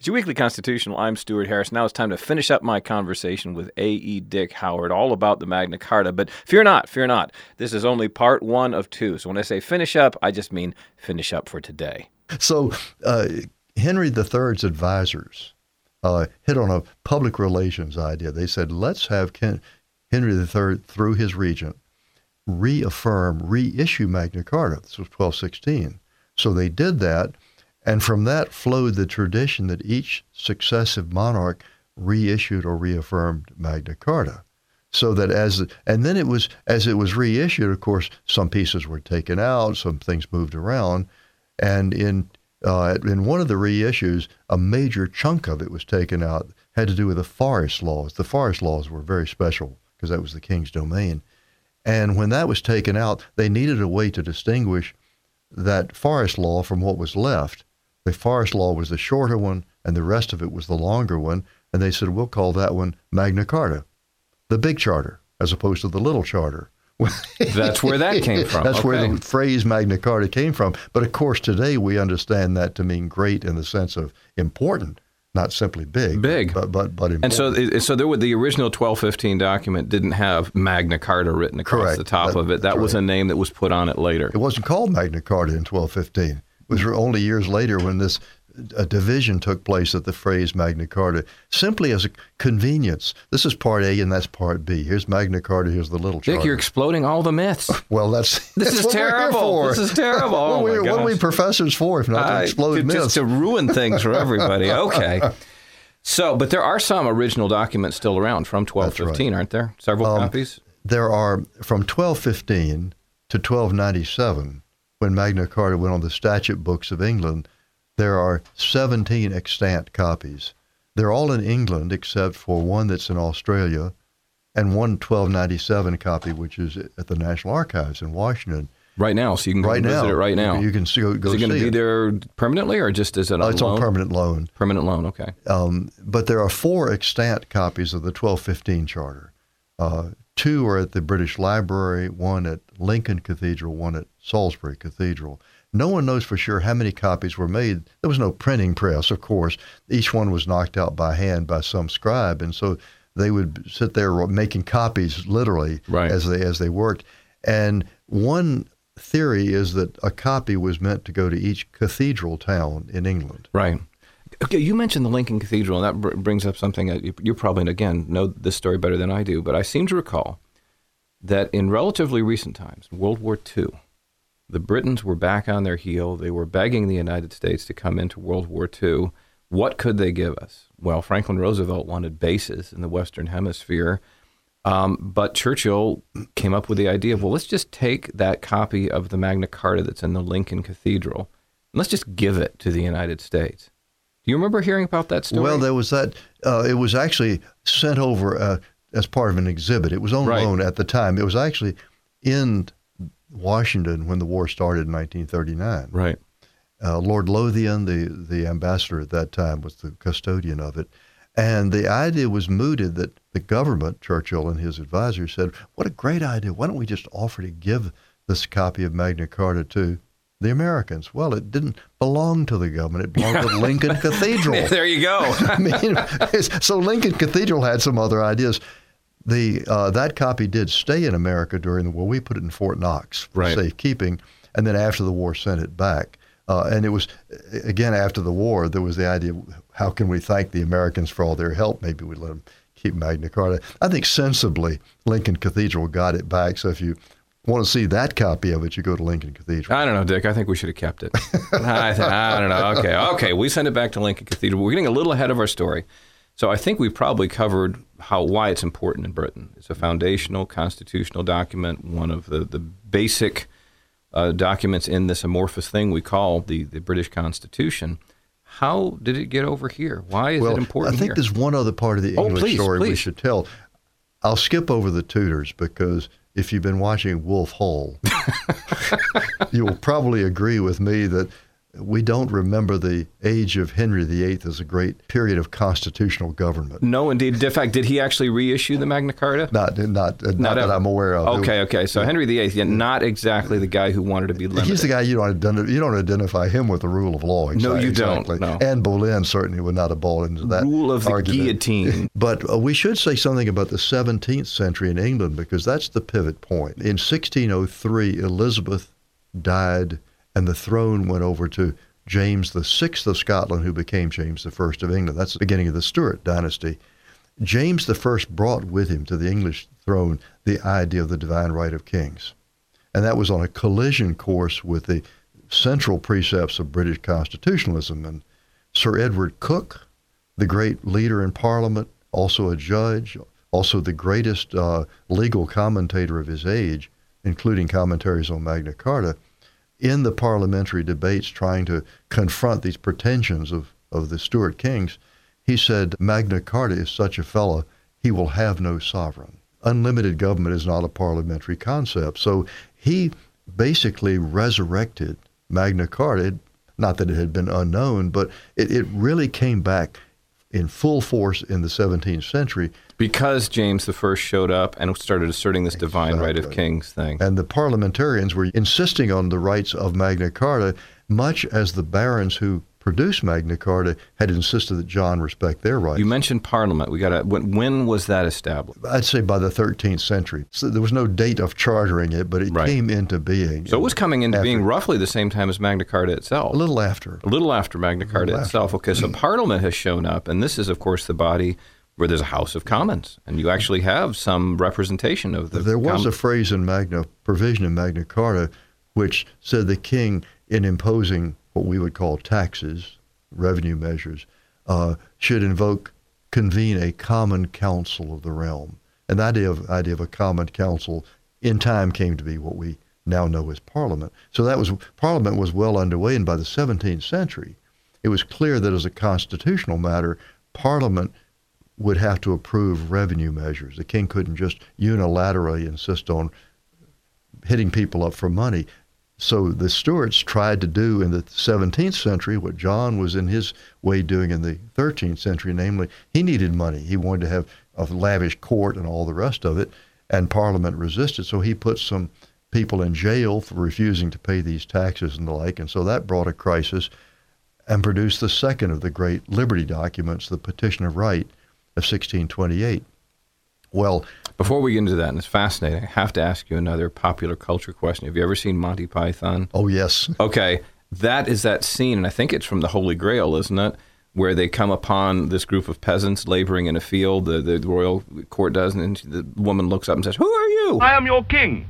It's your Weekly Constitutional. I'm Stuart Harris. Now it's time to finish up my conversation with A.E. Dick Howard, all about the Magna Carta. But fear not, fear not. This is only part 1 of 2. So when I say finish up, I just mean finish up for today.
So Henry III's advisors hit on a public relations idea. They said, let's have Henry III, through his regent, reissue Magna Carta. This was 1216. So they did that. And from that flowed the tradition that each successive monarch reissued or reaffirmed Magna Carta. So that as it was reissued, of course, some pieces were taken out, some things moved around. And in one of the reissues, a major chunk of it was taken out, had to do with the forest laws. The forest laws were very special because that was the king's domain. And when that was taken out, they needed a way to distinguish that forest law from what was left. The forest law was the shorter one, and the rest of it was the longer one. And they said, we'll call that one Magna Carta, the big charter, as opposed to the little charter.
That's where that came from.
That's where the phrase Magna Carta came from. But of course, today we understand that to mean great in the sense of important, not simply big. But important.
And so the original 1215 document didn't have Magna Carta written across the top of it. That was a name that was put on it later.
It wasn't called Magna Carta in 1215. It was only years later when a division took place that the phrase Magna Carta, simply as a convenience. This is part A and that's part B. Here's Magna Carta, here's the little charter.
Dick, you're exploding all the myths.
Well,
this is terrible. This is terrible. Oh my gosh.
What are we professors for if not to explode myths?
Just to ruin things for everybody. Okay. So, but there are some original documents still around from 1215, aren't there? Several copies?
There are from 1215 to 1297, when Magna Carta went on the statute books of England. There are 17 extant copies. They're all in England except for one that's in Australia and one 1297 copy, which is at the National Archives in Washington.
Right now, so you can go visit it right now.
You can go see it. Is it
going to be there permanently or just as a loan?
It's on permanent loan.
Permanent loan, okay.
But there are 4 extant copies of the 1215 Charter. 2 are at the British Library, 1 at Lincoln Cathedral, 1 at Salisbury Cathedral. No one knows for sure how many copies were made. There was no printing press, of course. Each one was knocked out by hand by some scribe, and so they would sit there making copies literally as they worked. And one theory is that a copy was meant to go to each cathedral town in England.
Right. Okay, you mentioned the Lincoln Cathedral, and that brings up something that you probably, again, know this story better than I do, but I seem to recall that in relatively recent times, World War II, the Britons were back on their heel. They were begging the United States to come into World War II. What could they give us? Well, Franklin Roosevelt wanted bases in the Western Hemisphere, but Churchill came up with the idea of, well, let's just take that copy of the Magna Carta that's in the Lincoln Cathedral, and let's just give it to the United States. Do you remember hearing about that story?
Well, there was that. It was actually sent over as part of an exhibit. It was on loan at the time. It was actually in Washington when the war started in 1939.
Right.
Lord Lothian, the ambassador at that time, was the custodian of it. And the idea was mooted that the government, Churchill and his advisors, said, what a great idea. Why don't we just offer to give this copy of Magna Carta to the Americans? Well, it didn't belong to the government. It belonged to Lincoln Cathedral.
There you go.
I mean, so Lincoln Cathedral had some other ideas. That copy did stay in America during the war. We put it in Fort Knox for safekeeping, and then after the war sent it back. And it was, again, after the war, there was the idea, how can we thank the Americans for all their help? Maybe we let them keep Magna Carta. I think sensibly, Lincoln Cathedral got it back. So if you want to see that copy of it, you go to Lincoln Cathedral.
I don't know, Dick. I think we should have kept it. I don't know. Okay. We send it back to Lincoln Cathedral. We're getting a little ahead of our story. So I think we've probably covered why it's important in Britain. It's a foundational constitutional document, one of the basic documents in this amorphous thing we call the British Constitution. How did it get over here? Why is it important
I think
here?
There's one other part of the English story we should tell. I'll skip over the Tudors because if you've been watching Wolf Hall, you will probably agree with me that we don't remember the age of Henry VIII as a great period of constitutional government.
No, indeed. In fact, did he actually reissue the Magna Carta?
Not that I'm aware of.
Okay. So Henry VIII, not exactly the guy who wanted to be limited.
He's the guy you don't identify him with the rule of law.
No, you
exactly.
don't. No.
Anne Boleyn certainly would not have bought into that
rule of the
argument.
guillotine.
But we should say something about the 17th century in England, because that's the pivot point. In 1603, Elizabeth died, and the throne went over to James VI of Scotland, who became James I of England. That's the beginning of the Stuart dynasty. James I brought with him to the English throne the idea of the divine right of kings. And that was on a collision course with the central precepts of British constitutionalism. And Sir Edward Coke, the great leader in Parliament, also a judge, also the greatest legal commentator of his age, including commentaries on Magna Carta, in the parliamentary debates trying to confront these pretensions of the Stuart kings, he said, Magna Carta is such a fellow, he will have no sovereign. Unlimited government is not a parliamentary concept. So he basically resurrected Magna Carta. Not that it had been unknown, but it really came back in full force in the 17th century.
Because James I showed up and started asserting this divine right of kings thing.
And the parliamentarians were insisting on the rights of Magna Carta, much as the barons who produced Magna Carta had insisted that John respect their rights.
You mentioned Parliament. When was that established?
I'd say by the 13th century. So there was no date of chartering it, but it came into being.
So it was coming into being roughly the same time as Magna Carta itself.
A little after.
A little after Magna Carta itself. Okay, so Parliament has shown up, and this is, of course, the body where there's a House of Commons, and you actually have some representation of the
There was a phrase in provision in Magna Carta, which said the king, in imposing what we would call taxes, revenue measures, should convene a common council of the realm. And the idea of a common council in time came to be what we now know as Parliament. So Parliament was well underway, and by the 17th century, it was clear that as a constitutional matter, Parliament would have to approve revenue measures. The king couldn't just unilaterally insist on hitting people up for money. So the Stuarts tried to do in the 17th century what John was in his way doing in the 13th century, namely, he needed money. He wanted to have a lavish court and all the rest of it, and Parliament resisted. So he put some people in jail for refusing to pay these taxes and the like, and so that brought a crisis and produced the second of the great liberty documents, the Petition of Right of 1628. Well,
before we get into that, and it's fascinating, I have to ask you another popular culture question. Have you ever seen Monty Python?
Oh, yes.
Okay. That is that scene, and I think it's from the Holy Grail, isn't it? Where they come upon this group of peasants laboring in a field, the royal court does, and the woman looks up and says, "Who are you?"
"I am your king."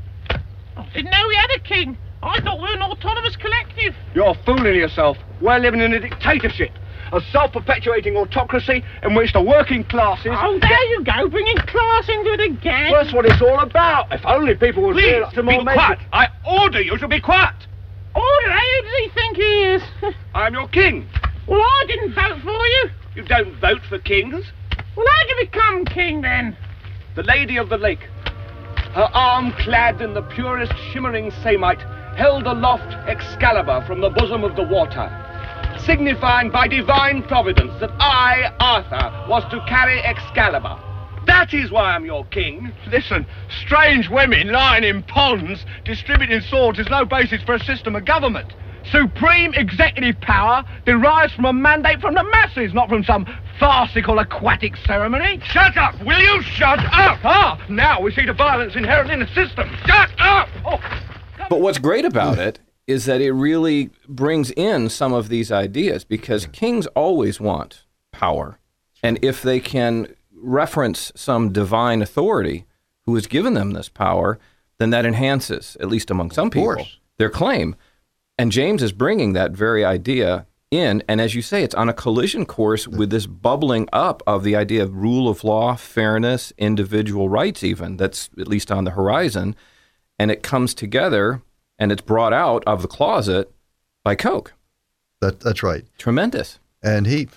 I didn't know we had a king. I thought we were an autonomous collective.
You're fooling yourself. We're living in a dictatorship. A self-perpetuating autocracy in which the working classes...
Oh, there you go, bringing class into it again.
Well, that's what it's all about. If only people would
Please,
realize...
be quiet.
I order you to be quiet.
Order? Who does he think he is?
I am your king.
Well, I didn't vote for you.
You don't vote for kings.
Well, how'd you become king, then?
The Lady of the Lake, her arm clad in the purest shimmering samite, held aloft Excalibur from the bosom of the water, signifying by divine providence that I, Arthur, was to carry Excalibur. That is why I'm your king.
Listen, strange women lying in ponds distributing swords is no basis for a system of government. Supreme executive power derives from a mandate from the masses, not from some farcical aquatic ceremony.
Shut up! Will you shut up?
Ah, now we see the violence inherent in the system.
Shut up!
Oh.
But what's great about it is that it really brings in some of these ideas, because kings always want power. And if they can reference some divine authority who has given them this power, then that enhances, at least among some people, their claim. And James is bringing that very idea in, and as you say, it's on a collision course with this bubbling up of the idea of rule of law, fairness, individual rights even, that's at least on the horizon, and it comes together, and it's brought out of the closet by Coke.
That's right.
Tremendous.
And he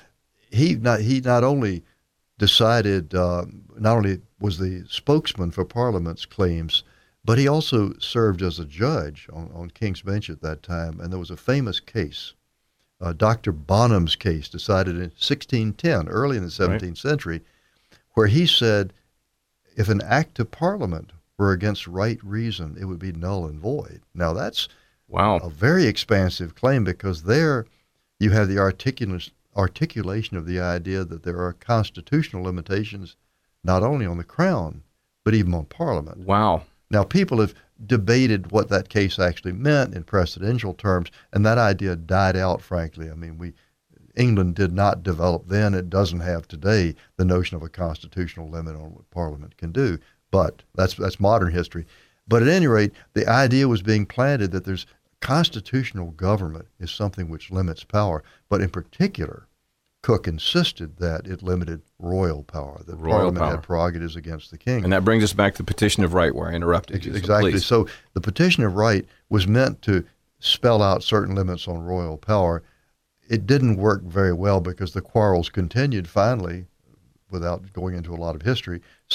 not only decided, not only was the spokesman for Parliament's claims, but he also served as a judge on King's Bench at that time. And there was a famous case Dr. Bonham's case, decided in 1610, early in the 17th century, where he said if an act of Parliament were against right reason, it would be null and void. Now, that's a very expansive claim, because there you have the articulation of the idea that there are constitutional limitations not only on the Crown, but even on Parliament.
Wow.
Now, people have debated what that case actually meant in precedential terms, and that idea died out, frankly. I mean, England did not develop then, it doesn't have today, the notion of a constitutional limit on what Parliament can do. But that's modern history. But at any rate, the idea was being planted that there's constitutional government is something which limits power. But in particular, Coke insisted that it limited royal power, that Parliament had prerogatives against the king.
And that brings us back to the Petition of Right, where I interrupted you.
Exactly. So the Petition of Right was meant to spell out certain limits on royal power. It didn't work very well, because the quarrels continued. Finally, without going into a lot of history,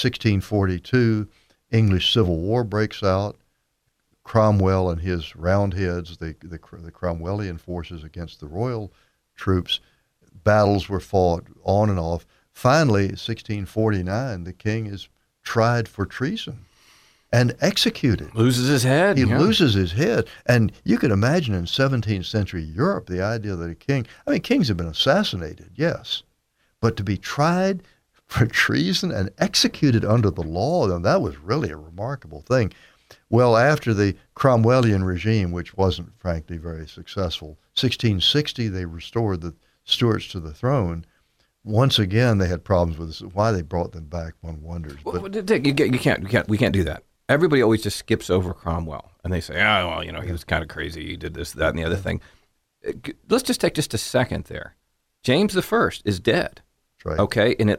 1642, English Civil War breaks out. Cromwell and his Roundheads, the Cromwellian forces against the royal troops, battles were fought on and off. Finally, 1649, the king is tried for treason and executed.
Loses his head.
He loses his head. And you can imagine in 17th century Europe, the idea that a king, kings have been assassinated, yes, but to be tried for treason and executed under the law, that was really a remarkable thing. Well, after the Cromwellian regime, which wasn't, frankly, very successful, 1660, they restored the Stuarts to the throne. Once again, they had problems with this. Why they brought them back, one wonders.
But Dick, we can't do that. Everybody always just skips over Cromwell, and they say, he was kind of crazy. He did this, that, and the other thing. Let's just take just a second there. James I is dead.
That's right.
Okay, and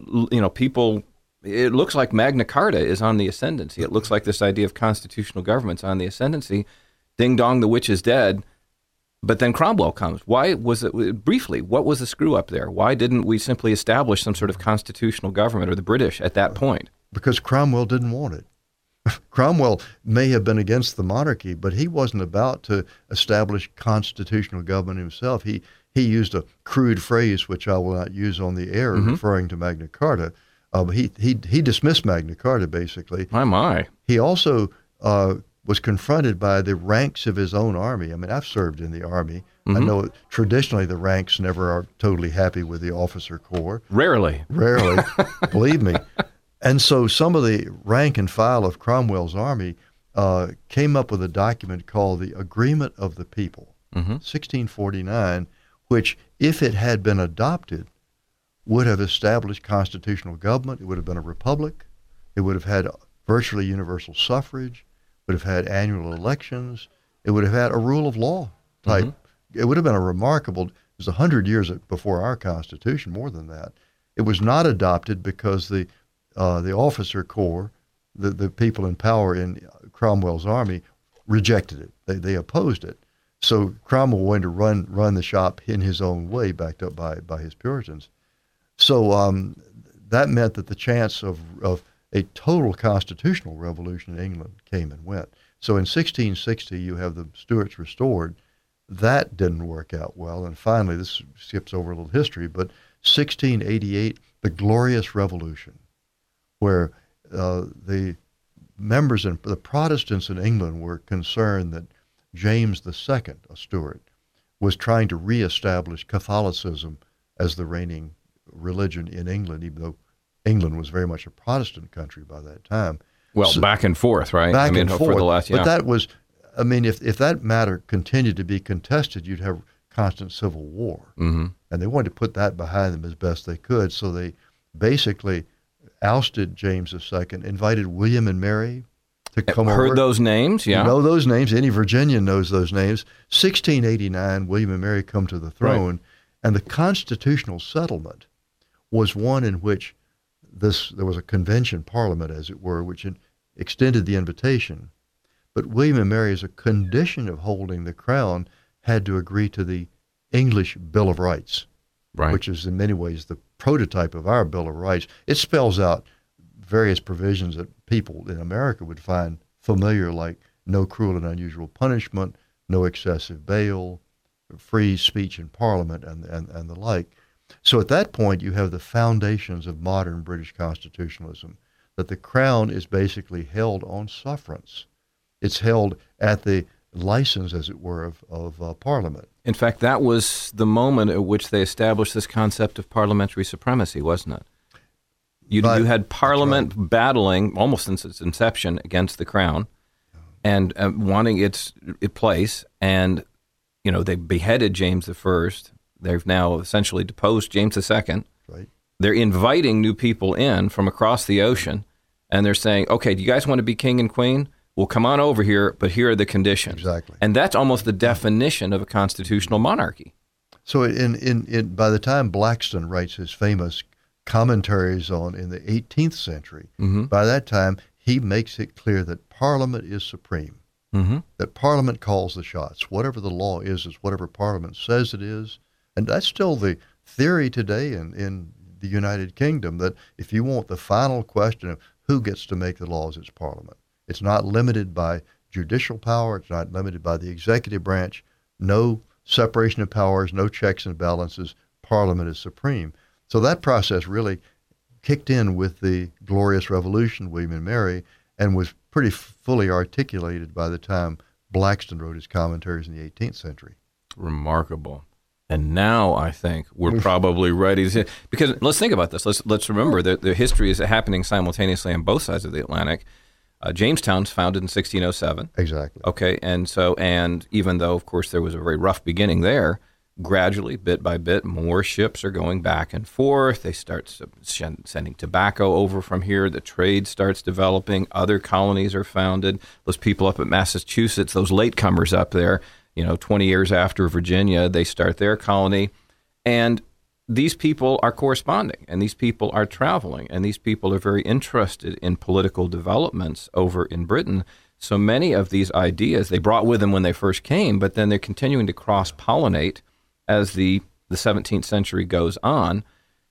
it looks like Magna Carta is on the ascendancy. It looks like this idea of constitutional government's on the ascendancy. Ding dong, the witch is dead. But then Cromwell comes. Why was it, briefly, what was the screw up there? Why didn't we simply establish some sort of constitutional government, or the British at that point?
Because Cromwell didn't want it. Cromwell may have been against the monarchy, but he wasn't about to establish constitutional government himself. He used a crude phrase, which I will not use on the air, referring to Magna Carta. He dismissed Magna Carta, basically.
My.
He also was confronted by the ranks of his own army. I've served in the army. I know traditionally the ranks never are totally happy with the officer corps.
Rarely,
believe me. And so some of the rank and file of Cromwell's army came up with a document called the Agreement of the People, 1649, which, if it had been adopted, would have established constitutional government. It would have been a republic. It would have had virtually universal suffrage, would have had annual elections. It would have had a rule of law type. It would have been a remarkable, it was 100 years before our Constitution, more than that. It was not adopted because the officer corps, the people in power in Cromwell's army, rejected it. They opposed it. So Cromwell wanted to run the shop in his own way, backed up by his Puritans. So that meant that the chance of a total constitutional revolution in England came and went. So in 1660, you have the Stuarts restored. That didn't work out well. And finally, this skips over a little history, but 1688, the Glorious Revolution, where the members and the Protestants in England were concerned that James II, a Stuart, was trying to reestablish Catholicism as the reigning religion in England, even though England was very much a Protestant country by that time.
Well, so, back and forth, right?
Back and forth.
For the last,
But that was, if that matter continued to be contested, you'd have constant civil war. And they wanted to put that behind them as best they could. So they basically ousted James II, invited William and Mary to come over.
Heard those names, yeah.
You know those names. Any Virginian knows those names. 1689, William and Mary come to the throne, and the constitutional settlement was one in which there was a convention parliament, as it were, which extended the invitation. But William and Mary, as a condition of holding the crown, had to agree to the English Bill of Rights, which is in many ways the prototype of our Bill of Rights. It spells out various provisions that people in America would find familiar, like no cruel and unusual punishment, no excessive bail, free speech in Parliament and the like. So at that point, you have the foundations of modern British constitutionalism, that the crown is basically held on sufferance. It's held at the license, as it were, of Parliament.
In fact, that was the moment at which they established this concept of parliamentary supremacy, wasn't it? You had Parliament battling almost since its inception against the crown and wanting its place. And, they beheaded James I. They've now essentially deposed James II.
Right.
They're inviting new people in from across the ocean, and they're saying, okay, do you guys want to be king and queen? Well, come on over here, but here are the conditions.
Exactly.
And that's almost the definition of a constitutional monarchy.
So by the time Blackstone writes his famous commentaries in the 18th century, by that time he makes it clear that Parliament is supreme, that Parliament calls the shots. Whatever the law is whatever Parliament says it is. And that's still the theory today in the United Kingdom, that if you want the final question of who gets to make the laws, it's Parliament. It's not limited by judicial power. It's not limited by the executive branch. No separation of powers, no checks and balances. Parliament is supreme. So that process really kicked in with the Glorious Revolution, William and Mary, and was pretty fully articulated by the time Blackstone wrote his commentaries in the 18th century.
Remarkable. And now I think we're probably ready to, because let's think about this. Let's remember that the history is happening simultaneously on both sides of the Atlantic. Jamestown's founded in 1607.
Exactly.
Okay, and even though, of course, there was a very rough beginning there, gradually, bit by bit, more ships are going back and forth. They start sending tobacco over from here. The trade starts developing. Other colonies are founded. Those people up at Massachusetts, those latecomers up there, 20 years after Virginia, they start their colony. And these people are corresponding, and these people are traveling, and these people are very interested in political developments over in Britain. So many of these ideas they brought with them when they first came, but then they're continuing to cross-pollinate as the 17th century goes on.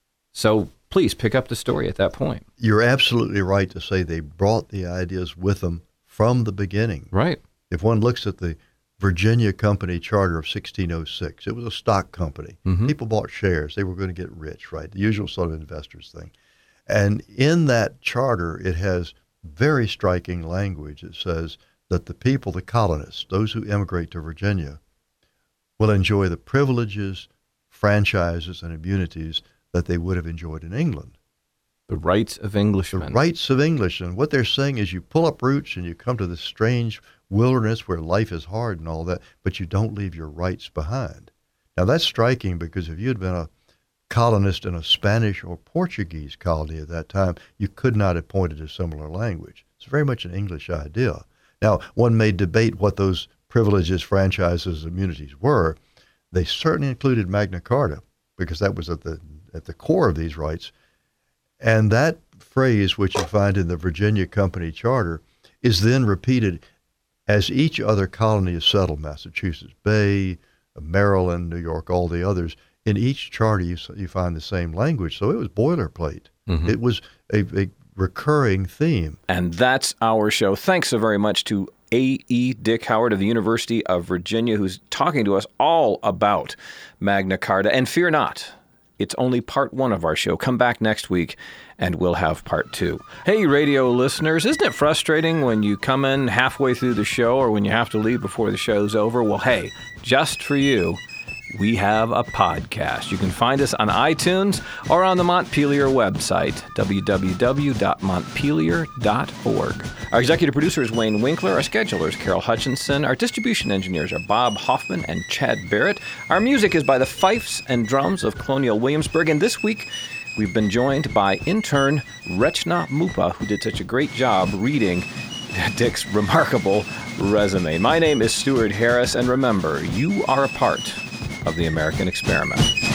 So please pick up the story at that point.
You're absolutely right to say they brought the ideas with them from the beginning.
Right.
If one looks at the Virginia Company Charter of 1606. It was a stock company. People bought shares. They were going to get rich, right? The usual sort of investors thing. And in that charter, it has very striking language. It says that the people, the colonists, those who immigrate to Virginia, will enjoy the privileges, franchises, and immunities that they would have enjoyed in England.
The rights of Englishmen.
The rights of Englishmen. What they're saying is you pull up roots and you come to this strange wilderness where life is hard and all that, but you don't leave your rights behind. Now that's striking, because if you had been a colonist in a Spanish or Portuguese colony at that time, you could not have pointed a similar language. It's very much an English idea. Now, one may debate what those privileges, franchises, immunities were. They certainly included Magna Carta, because that was at the core of these rights. And that phrase, which you find in the Virginia Company Charter, is then repeated as each other colony is settled, Massachusetts Bay, Maryland, New York, all the others. In each charter, you find the same language. So it was boilerplate. It was a recurring theme.
And that's our show. Thanks so very much to A.E. Dick Howard of the University of Virginia, who's talking to us all about Magna Carta. And fear not, it's only part one of our show. Come back next week and we'll have part two. Hey, radio listeners, isn't it frustrating when you come in halfway through the show or when you have to leave before the show's over? Well, hey, just for you, we have a podcast. You can find us on iTunes or on the Montpelier website, www.montpelier.org. Our executive producer is Wayne Winkler. Our scheduler is Carol Hutchinson. Our distribution engineers are Bob Hoffman and Chad Barrett. Our music is by the fifes and drums of Colonial Williamsburg. And this week, we've been joined by intern Rechna Mupa, who did such a great job reading Dick's remarkable resume. My name is Stuart Harris, and remember, you are a part of the American experiment.